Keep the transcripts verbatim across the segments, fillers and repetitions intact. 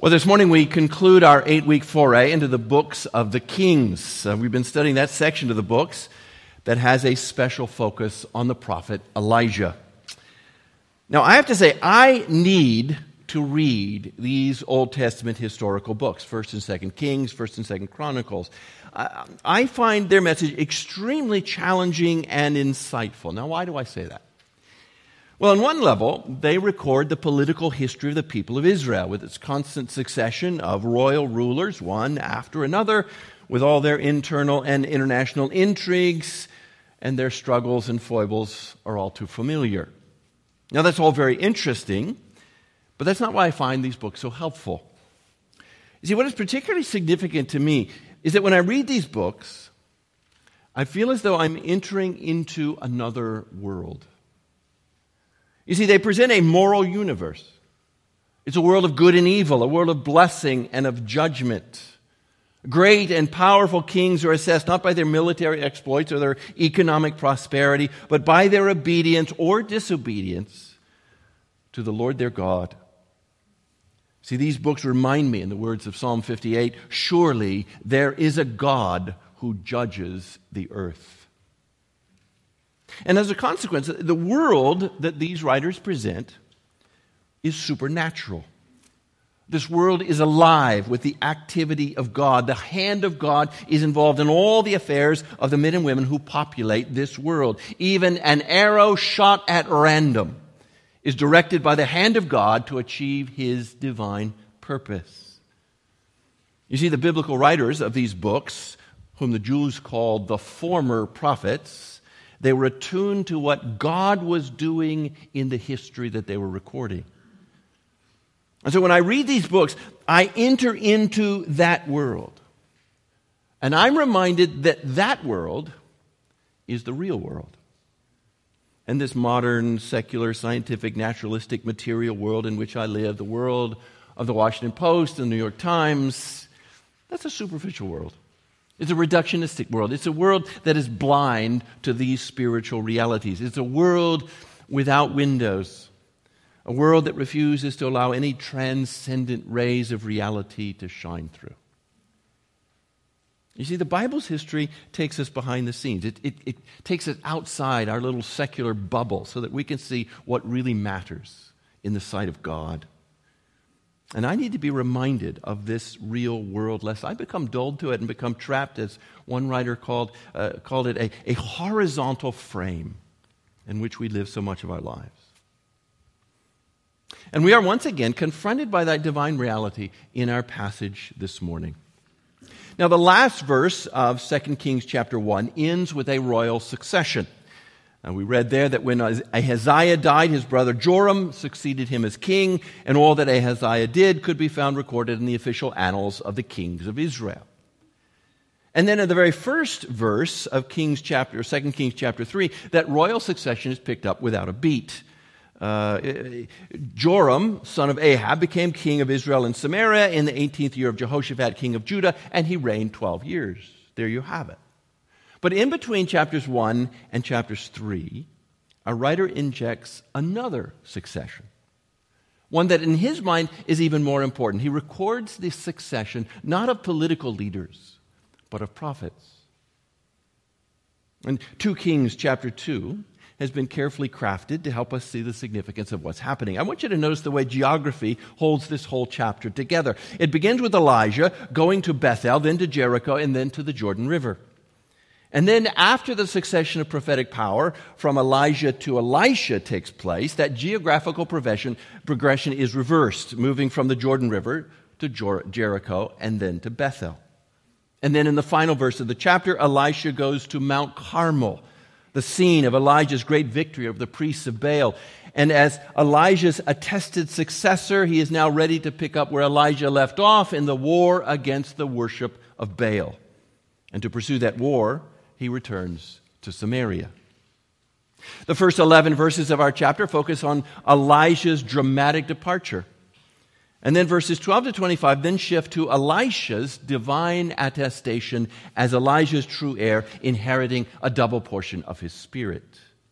Well, this morning we conclude our eight-week foray into the books of the Kings. Uh, we've been studying that section of the books that has a special focus on the prophet Elijah. Now, I have to say, I need to read these Old Testament historical books, First and Second Kings, First and Second Chronicles. Uh, I find their message extremely challenging and insightful. Now, why do I say that? Well, on one level, they record the political history of the people of Israel with its constant succession of royal rulers, one after another, with all their internal and international intrigues, and their struggles and foibles are all too familiar. Now, that's all very interesting, but that's not why I find these books so helpful. You see, what is particularly significant to me is that when I read these books, I feel as though I'm entering into another world. You see, they present a moral universe. It's a world of good and evil, a world of blessing and of judgment. Great and powerful kings are assessed not by their military exploits or their economic prosperity, but by their obedience or disobedience to the Lord their God. See, these books remind me, in the words of Psalm fifty-eight, surely there is a God who judges the earth. And as a consequence, the world that these writers present is supernatural. This world is alive with the activity of God. The hand of God is involved in all the affairs of the men and women who populate this world. Even an arrow shot at random is directed by the hand of God to achieve His divine purpose. You see, the biblical writers of these books, whom the Jews called the former prophets, they were attuned to what God was doing in the history that they were recording. And so when I read these books, I enter into that world. And I'm reminded that that world is the real world. And this modern, secular, scientific, naturalistic, material world in which I live, the world of the Washington Post and the New York Times, that's a superficial world. It's a reductionistic world. It's a world that is blind to these spiritual realities. It's a world without windows. A world that refuses to allow any transcendent rays of reality to shine through. You see, the Bible's history takes us behind the scenes. It, it, it takes us outside our little secular bubble so that we can see what really matters in the sight of God. And I need to be reminded of this real world, lest I become dulled to it and become trapped, as one writer called, uh, called it, a, a horizontal frame in which we live so much of our lives. And we are once again confronted by that divine reality in our passage this morning. Now, the last verse of Second Kings chapter one ends with a royal succession. And we read there that when Ahaziah died, his brother Joram succeeded him as king, and all that Ahaziah did could be found recorded in the official annals of the kings of Israel. And then in the very first verse of Kings chapter, Second Kings chapter three, that royal succession is picked up without a beat. Uh, Joram, son of Ahab, became king of Israel and Samaria in the eighteenth year of Jehoshaphat, king of Judah, and he reigned twelve years. There you have it. But in between chapters one and chapters three, a writer injects another succession, one that in his mind is even more important. He records the succession not of political leaders, but of prophets. And Second Kings chapter two has been carefully crafted to help us see the significance of what's happening. I want you to notice the way geography holds this whole chapter together. It begins with Elijah going to Bethel, then to Jericho, and then to the Jordan River. And then after the succession of prophetic power from Elijah to Elisha takes place, that geographical progression, progression is reversed, moving from the Jordan River to Jer- Jericho and then to Bethel. And then in the final verse of the chapter, Elisha goes to Mount Carmel, the scene of Elijah's great victory over the priests of Baal. And as Elijah's attested successor, he is now ready to pick up where Elijah left off in the war against the worship of Baal. And to pursue that war, he returns to Samaria. The first eleven verses of our chapter focus on Elijah's dramatic departure. And then verses twelve to twenty-five then shift to Elisha's divine attestation as Elijah's true heir, inheriting a double portion of his spirit.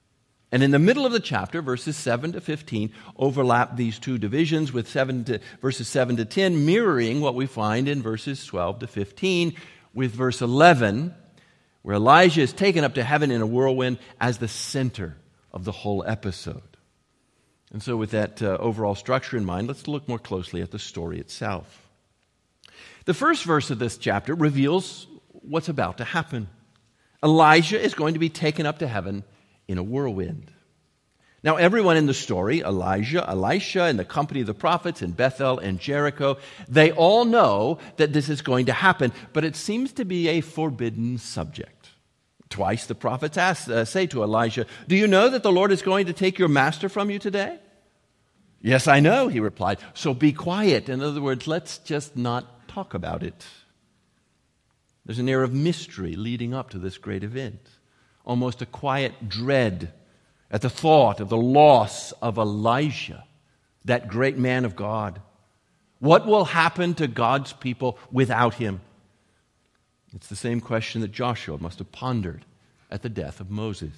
And in the middle of the chapter, verses seven to fifteen overlap these two divisions with seven to, verses seven to ten, mirroring what we find in verses twelve to fifteen, with verse eleven, where Elijah is taken up to heaven in a whirlwind as the center of the whole episode. And so with that uh, overall structure in mind, let's look more closely at the story itself. The first verse of this chapter reveals what's about to happen. Elijah is going to be taken up to heaven in a whirlwind. Now, everyone in the story, Elijah, Elisha, and the company of the prophets in Bethel and Jericho, they all know that this is going to happen, but it seems to be a forbidden subject. Twice the prophets ask, uh, say to Elijah, "Do you know that the Lord is going to take your master from you today?" "Yes, I know," he replied. "So be quiet." In other words, let's just not talk about it. There's an air of mystery leading up to this great event. Almost a quiet dread at the thought of the loss of Elijah, that great man of God. What will happen to God's people without him? It's the same question that Joshua must have pondered at the death of Moses.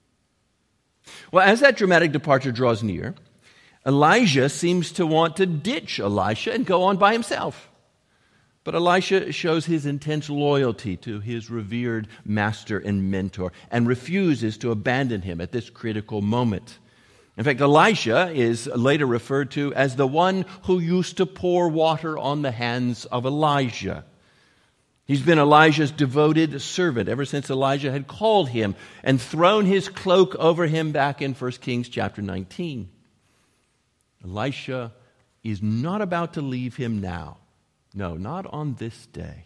Well, as that dramatic departure draws near, Elijah seems to want to ditch Elisha and go on by himself. But Elisha shows his intense loyalty to his revered master and mentor and refuses to abandon him at this critical moment. In fact, Elisha is later referred to as the one who used to pour water on the hands of Elijah. He's been Elijah's devoted servant ever since Elijah had called him and thrown his cloak over him back in First Kings chapter nineteen. Elisha is not about to leave him now. No, not on this day.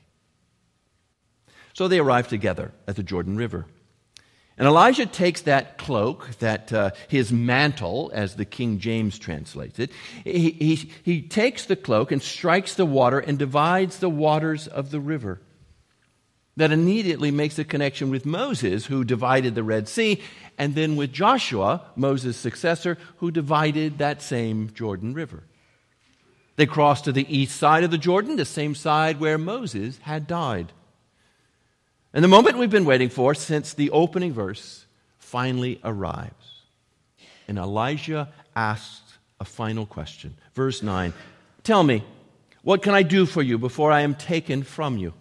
So they arrive together at the Jordan River. And Elijah takes that cloak, that uh, his mantle, as the King James translates it, he, he, he takes the cloak and strikes the water and divides the waters of the river. That immediately makes a connection with Moses, who divided the Red Sea, and then with Joshua, Moses' successor, who divided that same Jordan River. They crossed to the east side of the Jordan, the same side where Moses had died. And the moment we've been waiting for since the opening verse finally arrives. And Elijah asks a final question. Verse nine, "Tell me, what can I do for you before I am taken from you?"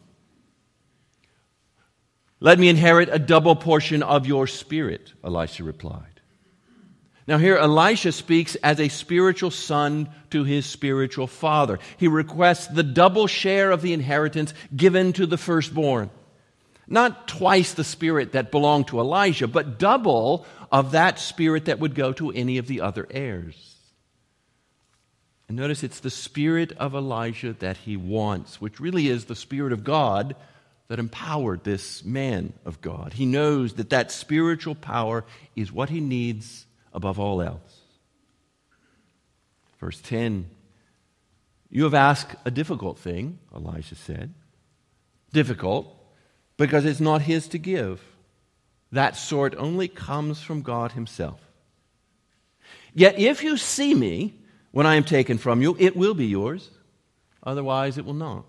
"Let me inherit a double portion of your spirit," Elisha replied. Now here Elisha speaks as a spiritual son to his spiritual father. He requests the double share of the inheritance given to the firstborn. Not twice the spirit that belonged to Elijah, but double of that spirit that would go to any of the other heirs. And notice it's the spirit of Elijah that he wants, which really is the Spirit of God that empowered this man of God. He knows that that spiritual power is what he needs above all else. Verse ten, "You have asked a difficult thing," Elisha said. Difficult because it's not his to give. That sort only comes from God himself. "Yet if you see me when I am taken from you, it will be yours. Otherwise it will not."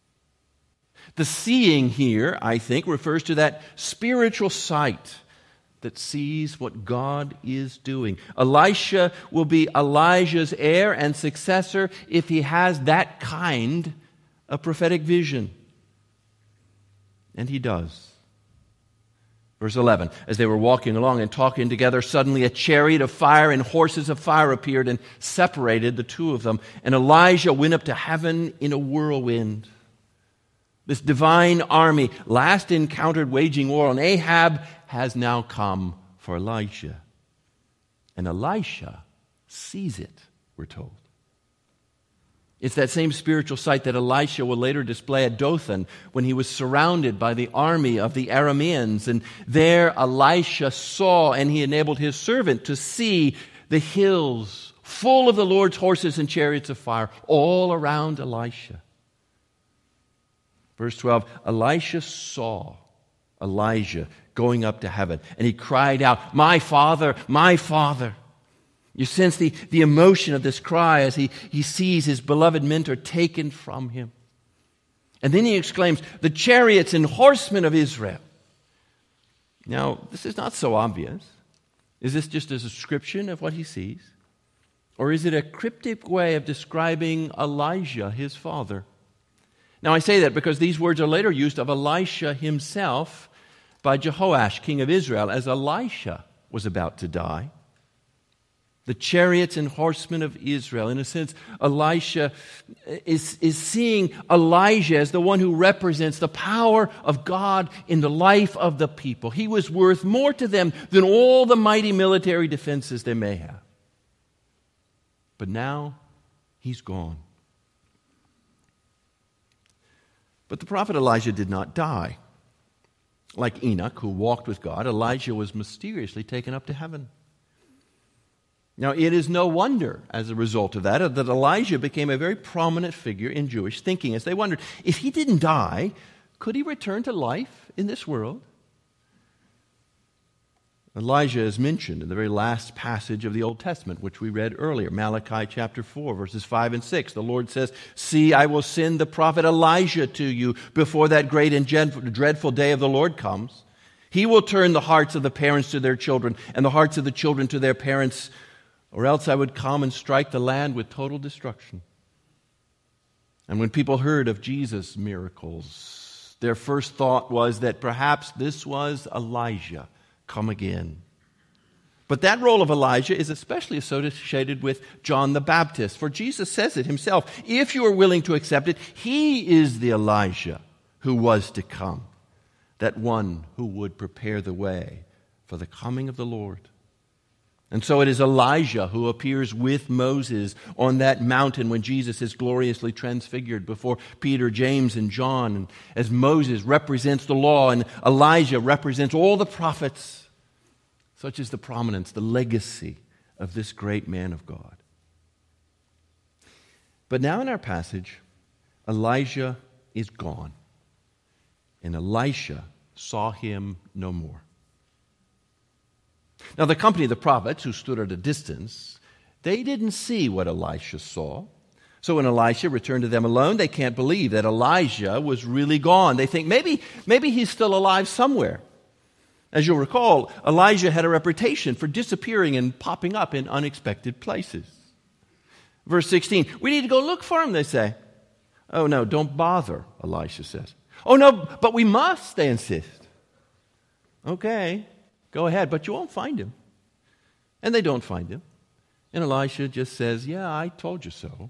The seeing here, I think, refers to that spiritual sight that sees what God is doing. Elisha will be Elijah's heir and successor if he has that kind of prophetic vision. And he does. Verse eleven, "As they were walking along and talking together, suddenly a chariot of fire and horses of fire appeared and separated the two of them. And Elijah went up to heaven in a whirlwind." This divine army, last encountered waging war on Ahab, has now come for Elijah. And Elisha sees it, we're told. It's that same spiritual sight that Elisha will later display at Dothan when he was surrounded by the army of the Arameans. And there Elisha saw, and he enabled his servant to see the hills full of the Lord's horses and chariots of fire all around Elisha. Verse twelve, "Elisha saw Elijah going up to heaven, and he cried out, 'My Father, my Father.'" You sense the, the emotion of this cry as he, he sees his beloved mentor taken from him. And then he exclaims, "The chariots and horsemen of Israel." Now, this is not so obvious. Is this just a description of what he sees? Or is it a cryptic way of describing Elijah, his father? Now I say that because these words are later used of Elisha himself by Jehoash, king of Israel, as Elisha was about to die. The chariots and horsemen of Israel. In a sense, Elisha is, is seeing Elijah as the one who represents the power of God in the life of the people. He was worth more to them than all the mighty military defenses they may have. But now, he's gone. But the prophet Elijah did not die. Like Enoch, who walked with God, Elijah was mysteriously taken up to heaven. Now, it is no wonder, as a result of that, that Elijah became a very prominent figure in Jewish thinking, as they wondered, if he didn't die, could he return to life in this world? Elijah is mentioned in the very last passage of the Old Testament, which we read earlier, Malachi chapter four, verses five and six. The Lord says, "See, I will send the prophet Elijah to you before that great and dreadful day of the Lord comes. He will turn the hearts of the parents to their children and the hearts of the children to their parents, or else I would come and strike the land with total destruction." And when people heard of Jesus' miracles, their first thought was that perhaps this was Elijah come again. But that role of Elijah is especially associated with John the Baptist, for Jesus says it himself. If you are willing to accept it, he is the Elijah who was to come, that one who would prepare the way for the coming of the Lord. And so it is Elijah who appears with Moses on that mountain when Jesus is gloriously transfigured before Peter, James, and John. And as Moses represents the law and Elijah represents all the prophets, such is the prominence, the legacy of this great man of God. But now in our passage, Elijah is gone, and Elisha saw him no more. Now, the company of the prophets who stood at a distance, they didn't see what Elisha saw. So when Elisha returned to them alone, they can't believe that Elijah was really gone. They think maybe, maybe he's still alive somewhere. As you'll recall, Elijah had a reputation for disappearing and popping up in unexpected places. Verse sixteen, "We need to go look for him," they say. "Oh, no, don't bother," Elisha says. "Oh, no, but we must," they insist. "Okay. Go ahead, but you won't find him." And they don't find him. And Elisha just says, "Yeah, I told you so."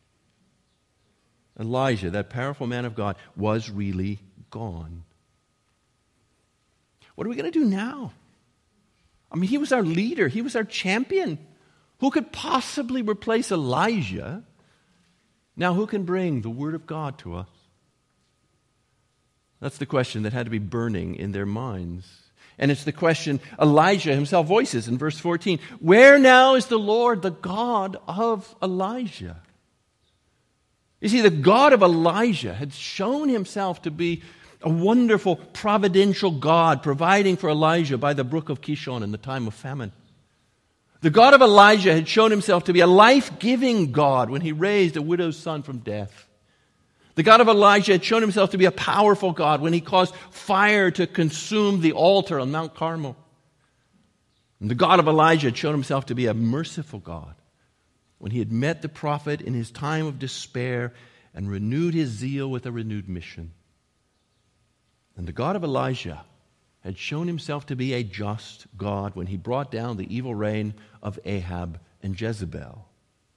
Elijah, that powerful man of God, was really gone. What are we going to do now? I mean, he was our leader. He was our champion. Who could possibly replace Elijah? Now, who can bring the word of God to us? That's the question that had to be burning in their minds. And it's the question Elijah himself voices in verse fourteen. "Where now is the Lord, the God of Elijah?" You see, the God of Elijah had shown himself to be a wonderful providential God, providing for Elijah by the brook of Kishon in the time of famine. The God of Elijah had shown himself to be a life-giving God when he raised a widow's son from death. The God of Elijah had shown himself to be a powerful God when he caused fire to consume the altar on Mount Carmel. And the God of Elijah had shown himself to be a merciful God when he had met the prophet in his time of despair and renewed his zeal with a renewed mission. And the God of Elijah had shown himself to be a just God when he brought down the evil reign of Ahab and Jezebel.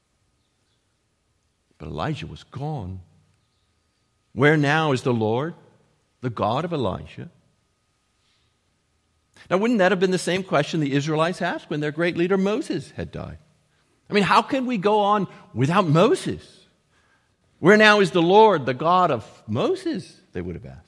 But Elijah was gone. Where now is the Lord, the God of Elijah? Now, wouldn't that have been the same question the Israelites asked when their great leader Moses had died? I mean, how can we go on without Moses? Where now is the Lord, the God of Moses? They would have asked.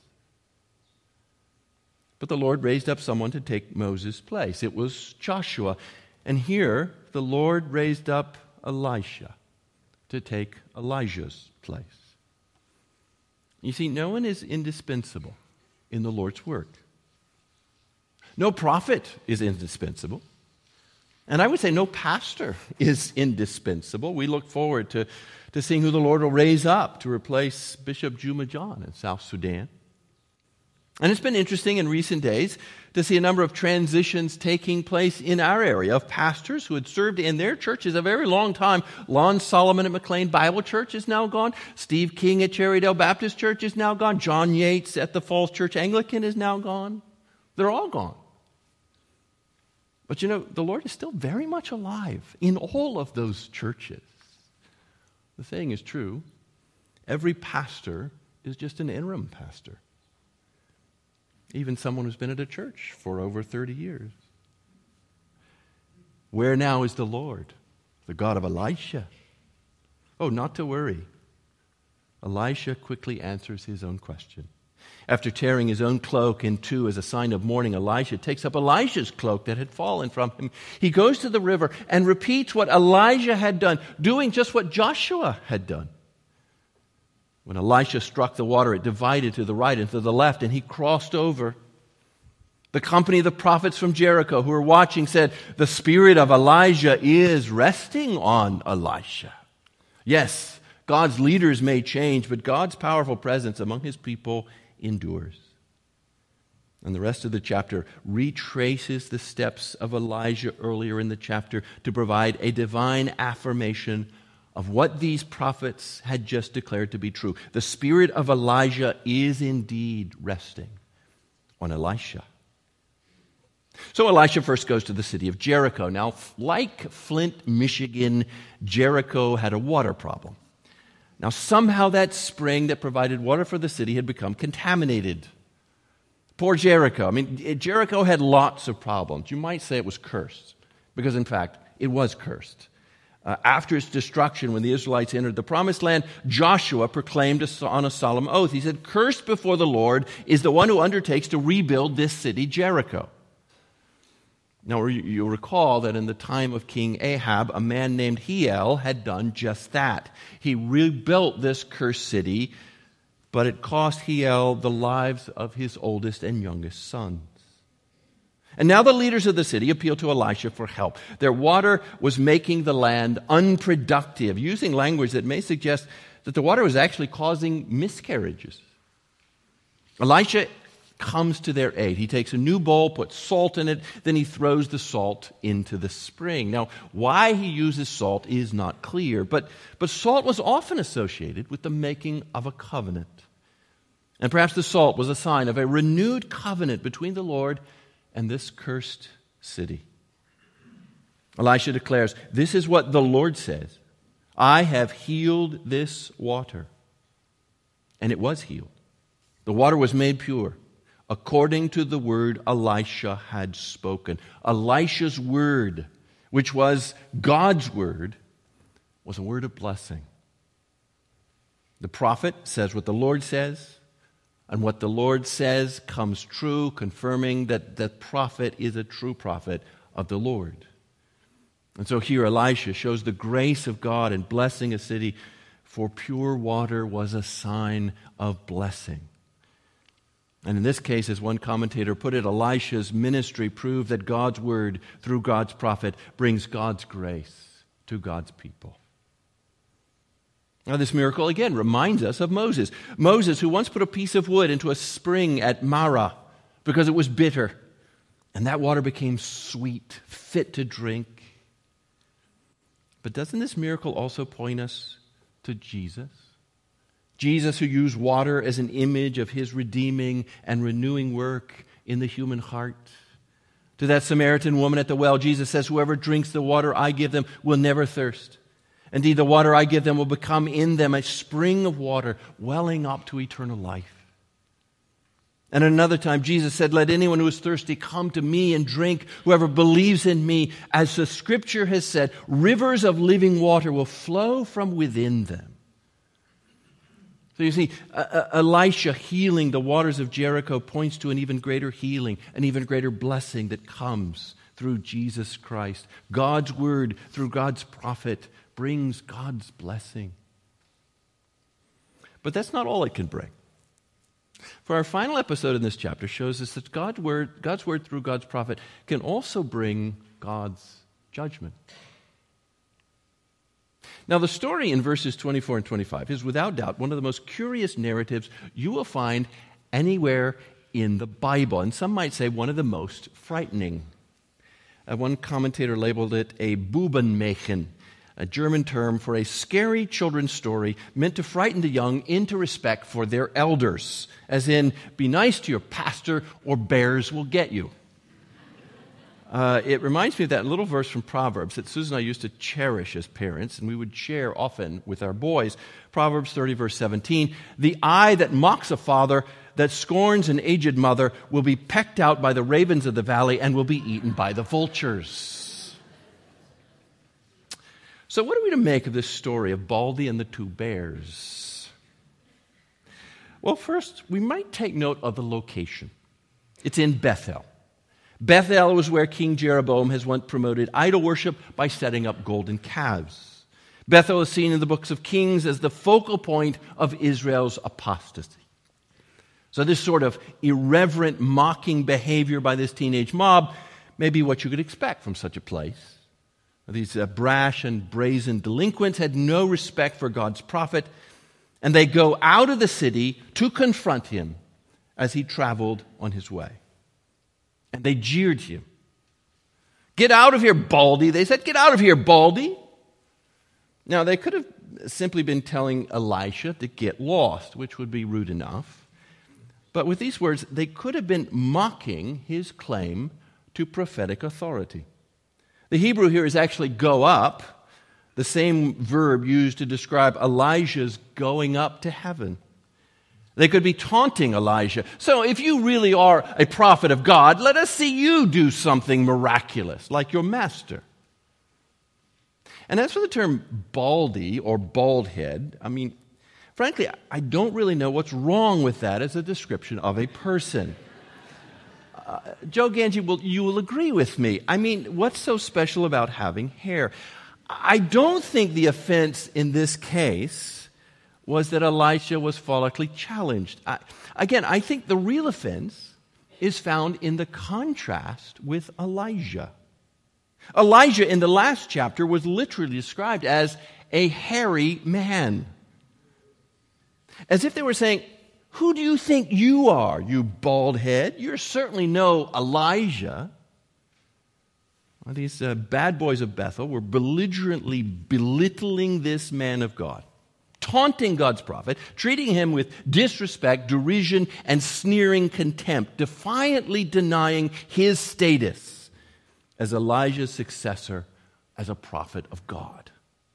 But the Lord raised up someone to take Moses' place. It was Joshua. And here, the Lord raised up Elisha to take Elijah's place. You see, no one is indispensable in the Lord's work. No prophet is indispensable. And I would say no pastor is indispensable. We look forward to, to seeing who the Lord will raise up to replace Bishop Juma John in South Sudan. And it's been interesting in recent days to see a number of transitions taking place in our area of pastors who had served in their churches a very long time. Lon Solomon at McLean Bible Church is now gone. Steve King at Cherrydale Baptist Church is now gone. John Yates at the Falls Church Anglican is now gone. They're all gone. But you know, the Lord is still very much alive in all of those churches. The saying is true. Every pastor is just an interim pastor. Even someone who's been at a church for over thirty years. Where now is the Lord, the God of Elisha? Oh, not to worry. Elisha quickly answers his own question. After tearing his own cloak in two as a sign of mourning, Elisha takes up Elisha's cloak that had fallen from him. He goes to the river and repeats what Elijah had done, doing just what Joshua had done. When Elisha struck the water, it divided to the right and to the left, and he crossed over. The company of the prophets from Jericho who were watching said, "The spirit of Elijah is resting on Elisha." Yes, God's leaders may change, but God's powerful presence among his people endures. And the rest of the chapter retraces the steps of Elijah earlier in the chapter to provide a divine affirmation of what these prophets had just declared to be true. The spirit of Elijah is indeed resting on Elisha. So Elisha first goes to the city of Jericho. Now, like Flint, Michigan, Jericho had a water problem. Now, somehow that spring that provided water for the city had become contaminated. Poor Jericho. I mean, Jericho had lots of problems. You might say it was cursed, because in fact, it was cursed. Uh, after its destruction, when the Israelites entered the Promised Land, Joshua proclaimed a, on a solemn oath. He said, "Cursed before the Lord is the one who undertakes to rebuild this city, Jericho." Now, you'll recall that in the time of King Ahab, a man named Hiel had done just that. He rebuilt this cursed city, but it cost Hiel the lives of his oldest and youngest sons. And now the leaders of the city appeal to Elisha for help. Their water was making the land unproductive, using language that may suggest that the water was actually causing miscarriages. Elisha comes to their aid. He takes a new bowl, puts salt in it, then he throws the salt into the spring. Now, why he uses salt is not clear, but, but salt was often associated with the making of a covenant. And perhaps the salt was a sign of a renewed covenant between the Lord and this cursed city. Elisha declares, "This is what the Lord says. I have healed this water." And it was healed. The water was made pure, according to the word Elisha had spoken. Elisha's word, which was God's word, was a word of blessing. The prophet says what the Lord says, and what the Lord says comes true, confirming that the prophet is a true prophet of the Lord. And so here Elisha shows the grace of God in blessing a city, for pure water was a sign of blessing. And in this case, as one commentator put it, Elisha's ministry proved that God's word, through God's prophet, brings God's grace to God's people. Now, this miracle, again, reminds us of Moses. Moses, who once put a piece of wood into a spring at Marah because it was bitter, and that water became sweet, fit to drink. But doesn't this miracle also point us to Jesus? Jesus, who used water as an image of his redeeming and renewing work in the human heart. To that Samaritan woman at the well, Jesus says, "Whoever drinks the water I give them will never thirst. Indeed, the water I give them will become in them a spring of water welling up to eternal life." And another time, Jesus said, "Let anyone who is thirsty come to me and drink. Whoever believes in me, as the Scripture has said, rivers of living water will flow from within them." So you see, uh, Elisha healing the waters of Jericho points to an even greater healing, an even greater blessing that comes through Jesus Christ. God's word, through God's prophet, brings God's blessing. But that's not all it can bring. For our final episode in this chapter shows us that God's word, God's word through God's prophet can also bring God's judgment. Now, the story in verses twenty-four and twenty-five is without doubt one of the most curious narratives you will find anywhere in the Bible, and some might say one of the most frightening. Uh, one commentator labeled it a Bubenmärchen, a German term for a scary children's story meant to frighten the young into respect for their elders, as in, be nice to your pastor or bears will get you. Uh, it reminds me of that little verse from Proverbs that Susan and I used to cherish as parents, and we would share often with our boys. Proverbs thirty, verse seventeen, the eye that mocks a father, that scorns an aged mother, will be pecked out by the ravens of the valley and will be eaten by the vultures. So what are we to make of this story of Baldy and the two bears? Well, first, we might take note of the location. It's in Bethel. Bethel was where King Jeroboam has once promoted idol worship by setting up golden calves. Bethel is seen in the books of Kings as the focal point of Israel's apostasy. So this sort of irreverent, mocking behavior by this teenage mob may be what you could expect from such a place. These uh, brash and brazen delinquents had no respect for God's prophet, and they go out of the city to confront him as he traveled on his way. And they jeered him. Get out of here, Baldy. They said, get out of here, Baldy. Now, they could have simply been telling Elisha to get lost, which would be rude enough. But with these words, they could have been mocking his claim to prophetic authority. The Hebrew here is actually go up, the same verb used to describe Elijah's going up to heaven. They could be taunting Elijah. So if you really are a prophet of God, let us see you do something miraculous, like your master. And as for the term baldy or bald head, I mean, frankly, I don't really know what's wrong with that as a description of a person. Uh, Joe Ganji, will, you will agree with me. I mean, what's so special about having hair? I don't think the offense in this case was that Elisha was follically challenged. I, again, I think the real offense is found in the contrast with Elijah. Elijah in the last chapter was literally described as a hairy man. As if they were saying, who do you think you are, you bald head? You're certainly no Elijah. Well, these uh, bad boys of Bethel were belligerently belittling this man of God, taunting God's prophet, treating him with disrespect, derision, and sneering contempt, defiantly denying his status as Elijah's successor as a prophet of God.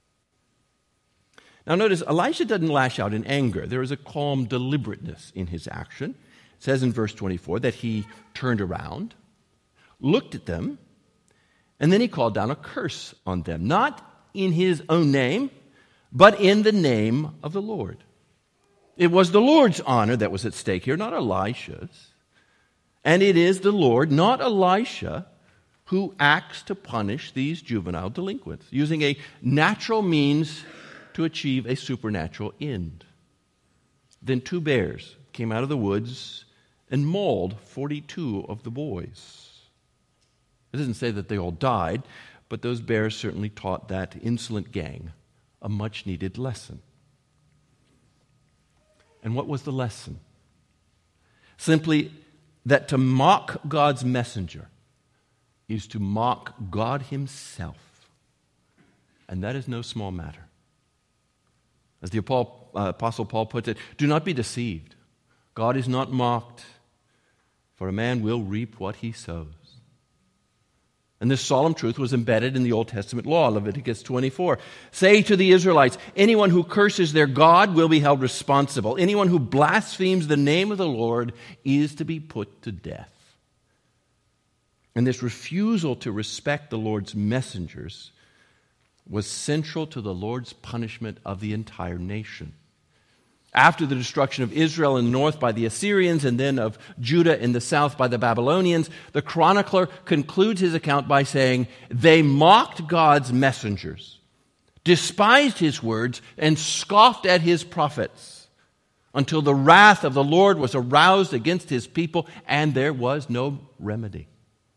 Now notice, Elisha doesn't lash out in anger. There is a calm deliberateness in his action. It says in verse twenty-four that he turned around, looked at them, and then he called down a curse on them, not in his own name, but in the name of the Lord. It was the Lord's honor that was at stake here, not Elisha's. And it is the Lord, not Elisha, who acts to punish these juvenile delinquents, using a natural means to achieve a supernatural end. Then two bears came out of the woods and mauled forty-two of the boys. It doesn't say that they all died, but those bears certainly taught that insolent gang a much-needed lesson. And what was the lesson? Simply that to mock God's messenger is to mock God himself. And that is no small matter. As the Apostle Paul puts it, do not be deceived. God is not mocked, for a man will reap what he sows. And this solemn truth was embedded in the Old Testament law, Leviticus twenty-four. Say to the Israelites, anyone who curses their God will be held responsible. Anyone who blasphemes the name of the Lord is to be put to death. And this refusal to respect the Lord's messengers was central to the Lord's punishment of the entire nation. After the destruction of Israel in the north by the Assyrians and then of Judah in the south by the Babylonians, the chronicler concludes his account by saying, they mocked God's messengers, despised his words, and scoffed at his prophets until the wrath of the Lord was aroused against his people and there was no remedy.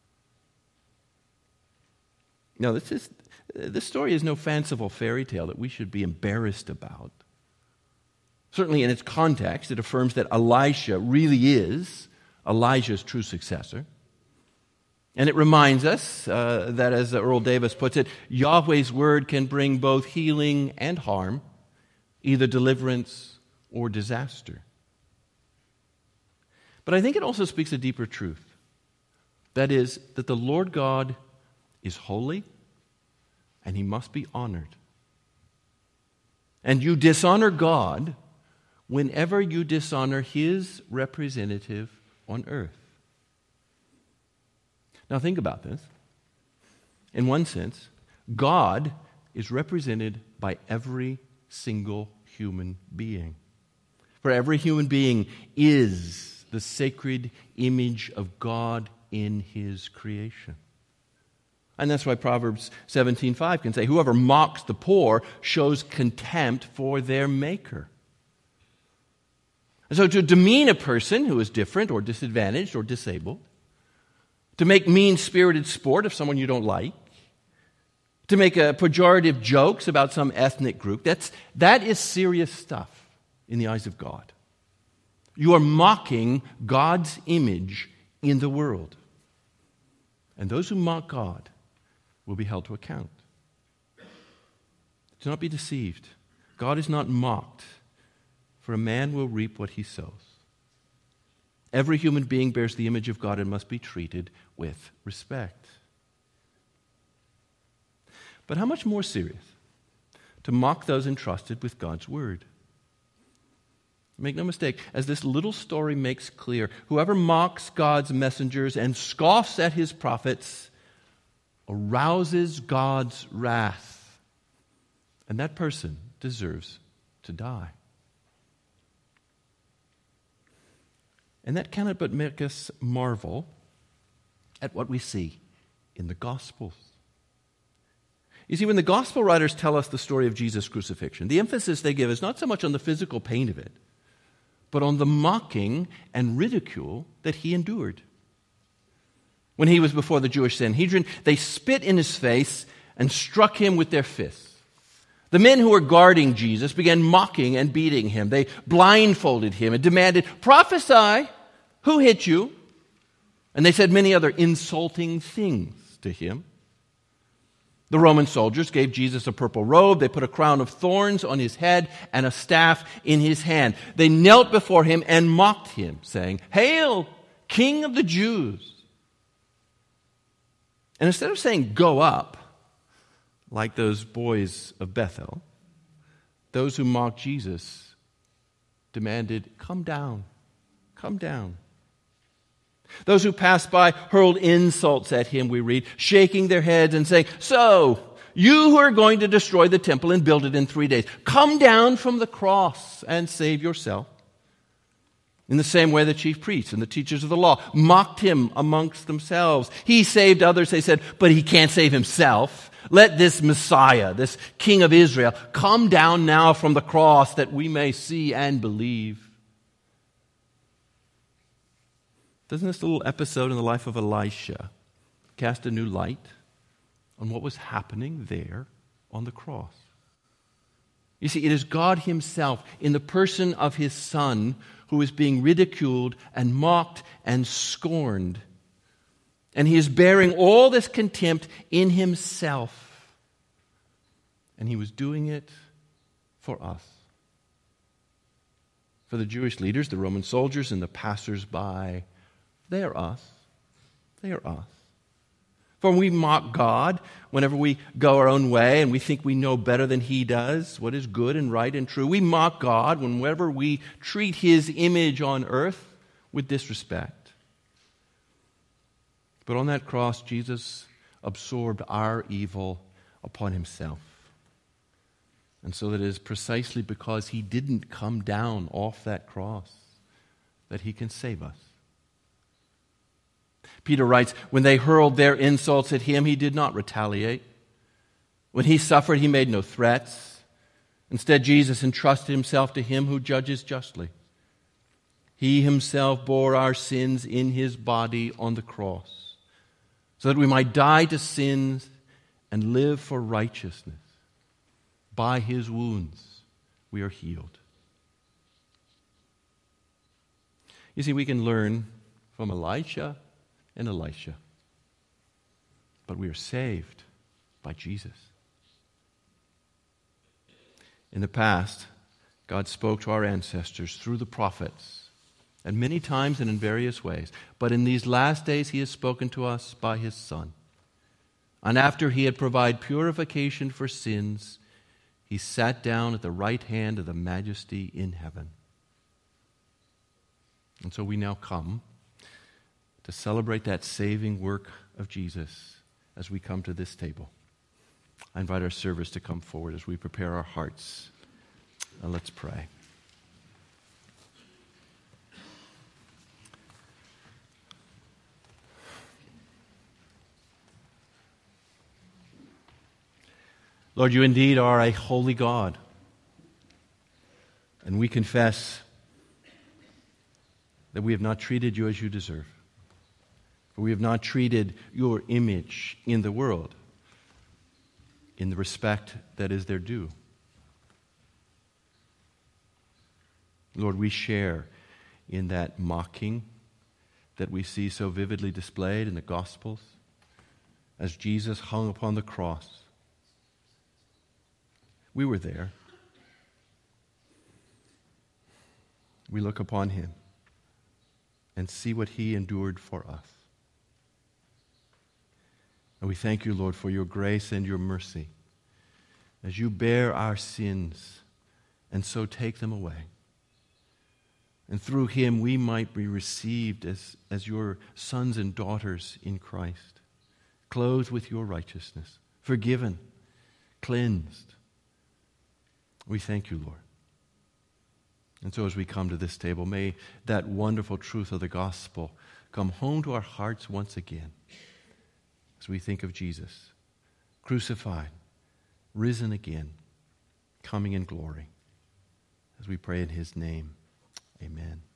Now, this is, this story is no fanciful fairy tale that we should be embarrassed about. Certainly in its context, it affirms that Elisha really is Elijah's true successor. And it reminds us uh, that, as Earl Davis puts it, Yahweh's word can bring both healing and harm, either deliverance or disaster. But I think it also speaks a deeper truth. That is, that the Lord God is holy and he must be honored. And you dishonor God whenever you dishonor his representative on earth. Now think about this. In one sense, God is represented by every single human being. For every human being is the sacred image of God in his creation. And that's why Proverbs seventeen five can say, whoever mocks the poor shows contempt for their maker. And so to demean a person who is different or disadvantaged or disabled, to make mean-spirited sport of someone you don't like, to make a pejorative jokes about some ethnic group, that's, that is serious stuff in the eyes of God. You are mocking God's image in the world. And those who mock God will be held to account. Do not be deceived. God is not mocked, for a man will reap what he sows. Every human being bears the image of God and must be treated with respect. But how much more serious to mock those entrusted with God's word? Make no mistake, as this little story makes clear, whoever mocks God's messengers and scoffs at his prophets arouses God's wrath, and that person deserves to die. And that cannot but make us marvel at what we see in the Gospels. You see, when the Gospel writers tell us the story of Jesus' crucifixion, the emphasis they give is not so much on the physical pain of it, but on the mocking and ridicule that he endured. When he was before the Jewish Sanhedrin, they spit in his face and struck him with their fists. The men who were guarding Jesus began mocking and beating him. They blindfolded him and demanded, "Prophesy, who hit you?" And they said many other insulting things to him. The Roman soldiers gave Jesus a purple robe. They put a crown of thorns on his head and a staff in his hand. They knelt before him and mocked him, saying, "Hail, King of the Jews!" And instead of saying, "Go up," like those boys of Bethel, those who mocked Jesus demanded, "Come down, come down." Those who passed by hurled insults at him, we read, shaking their heads and saying, "So, you who are going to destroy the temple and build it in three days, come down from the cross and save yourself." In the same way, the chief priests and the teachers of the law mocked him amongst themselves. He saved others, they said, but he can't save himself. Let this Messiah, this King of Israel, come down now from the cross that we may see and believe. Doesn't this little episode in the life of Elisha cast a new light on what was happening there on the cross? You see, it is God himself, in the person of his Son, who is being ridiculed and mocked and scorned. And he is bearing all this contempt in himself. And he was doing it for us. For the Jewish leaders, the Roman soldiers, and the passers-by, they are us. They are us. For when we mock God, whenever we go our own way and we think we know better than he does what is good and right and true, we mock God whenever we treat his image on earth with disrespect. But on that cross, Jesus absorbed our evil upon himself. And so that it is precisely because he didn't come down off that cross that he can save us. Peter writes, when they hurled their insults at him, he did not retaliate. When he suffered, he made no threats. Instead, Jesus entrusted himself to him who judges justly. He himself bore our sins in his body on the cross, so that we might die to sins and live for righteousness. By his wounds we are healed. You see, we can learn from Elijah and Elisha. But we are saved by Jesus. In the past, God spoke to our ancestors through the prophets, and many times and in various ways. But in these last days, He has spoken to us by His Son. And after He had provided purification for sins, He sat down at the right hand of the Majesty in heaven. And so we now come to celebrate that saving work of Jesus as we come to this table. I invite our servers to come forward as we prepare our hearts. Now let's pray. Lord, you indeed are a holy God. And we confess that we have not treated you as you deserve. For we have not treated your image in the world in the respect that is their due. Lord, we share in that mocking that we see so vividly displayed in the Gospels as Jesus hung upon the cross. We were there. We look upon Him and see what He endured for us. And we thank you, Lord, for your grace and your mercy as you bear our sins and so take them away. And through Him we might be received as, as your sons and daughters in Christ, clothed with your righteousness, forgiven, cleansed. We thank you, Lord. And so as we come to this table, may that wonderful truth of the gospel come home to our hearts once again as we think of Jesus, crucified, risen again, coming in glory. As we pray in His name, amen.